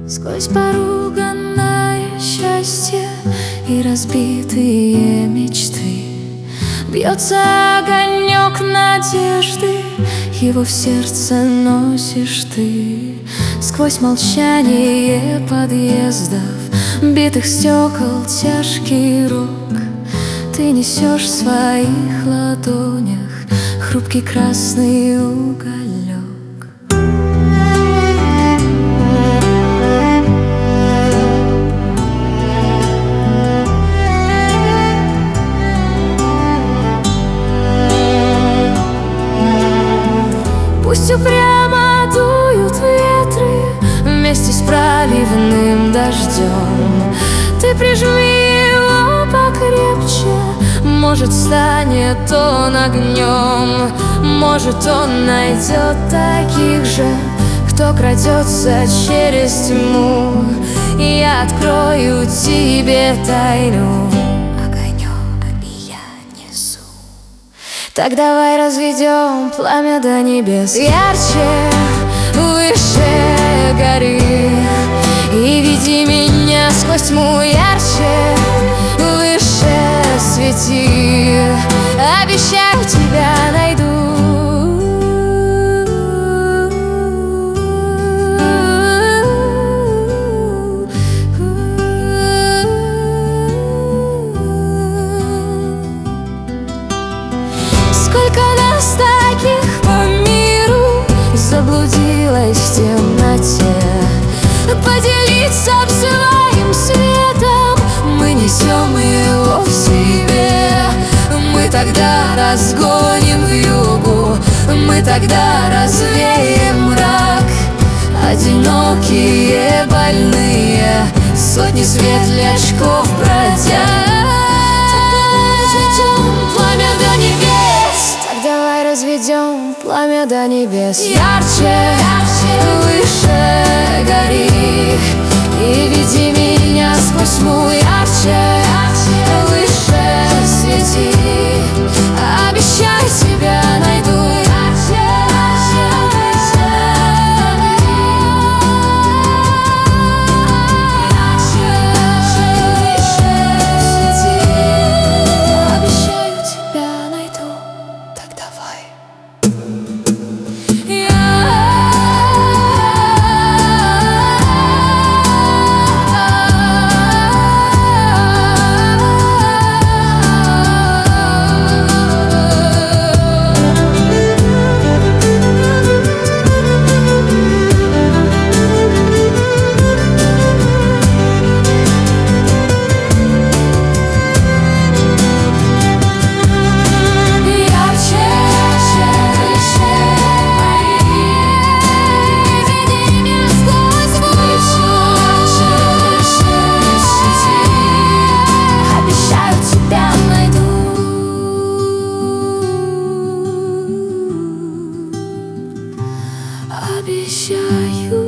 Сквозь поруганное счастье и разбитые мечты бьется огонек надежды, его в сердце носишь ты. Сквозь молчание подъездов, битых стекол, тяжкий рок, ты несешь в своих ладонях хрупкий красный уголек. Пусть упрямо дуют ветры вместе с проливным дождем, ты прижми его покрепче, может, станет он огнем, может, он найдет таких же, кто крадется через тьму. И я открою тебе тайну, огонек и я несу. Так давай разведем пламя до небес, ярче, выше гори, и веди меня сквозь тьму, ярче, выше свети, обещаю, тебя найду. Сколько нас таких по миру заблудилось в темноте, поделиться своим светом мы несем его в себе. Мы тогда разгоним вьюгу, мы тогда развеем мрак. Одинокие, больные, сотни светлячков бродят. Пламя до небес, так давай разведем пламя до небес, ярче, выше гори, и веди меня сквозь тьму, ярче, выше свети, обещаю, тебя найду. Обещаю.